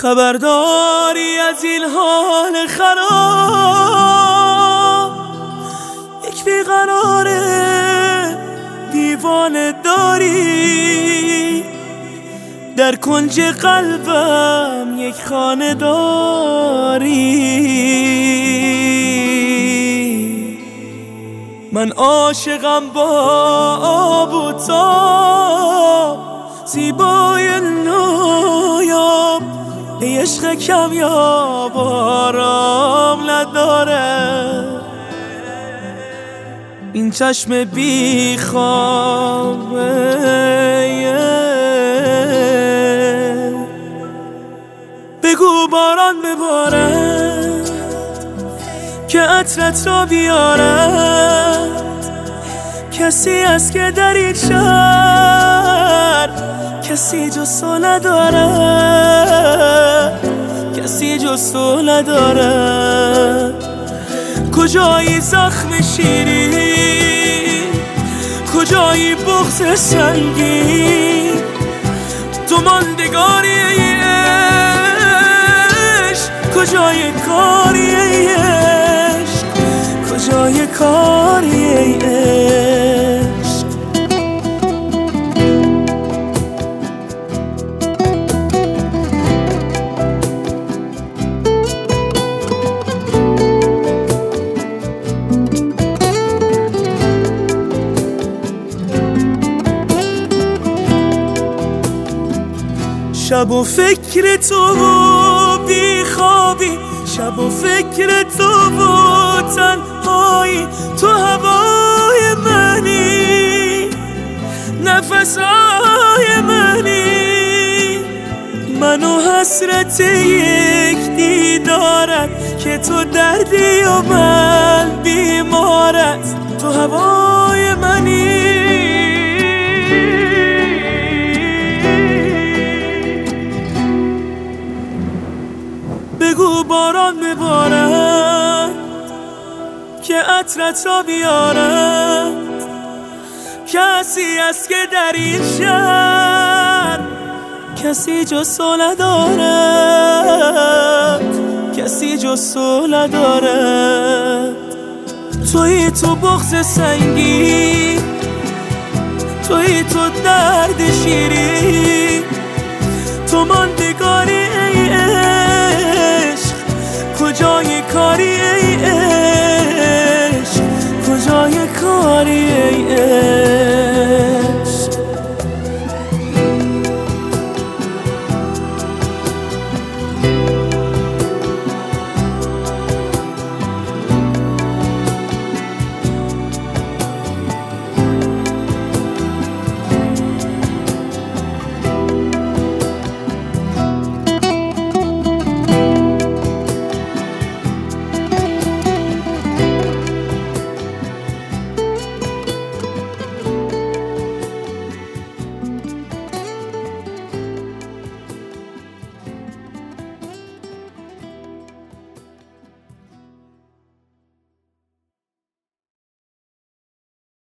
خبرداری از این حال خراب، یک بیقراره دیوانه داری، در کنج قلبم یک خانه داری. من عاشقم با آب و تاب، زیبای نایاب، عشق کمیاب آرام نداره. این چشم بی خوابه بگو باران ببارد که عطرت را بیارد. کسی است که در این شهر کسی جز تو نداره، کسی جز تو نداره. کجایی زخم شیرین، کجایی بغض سنگین، تو ماندگاری عشق، کجای کاری عشق، کجای کاری عشق. شب و فکر تو و بی خوابی، شب و فکر تو و تنهایی، تو هوای منی، نفسهای منی، من و حسرت یک دیدارت که تو دردی و من بیمارت، تو هوای منی. بگو باران ببارد که عطرت را بیارد. کسی است که در این شهر کسی جز تو ندارد، کسی جز تو ندارد. تویی تو بغض سنگین، تویی تو درد شیرین، تو ماندگاری عشق، کجای کاری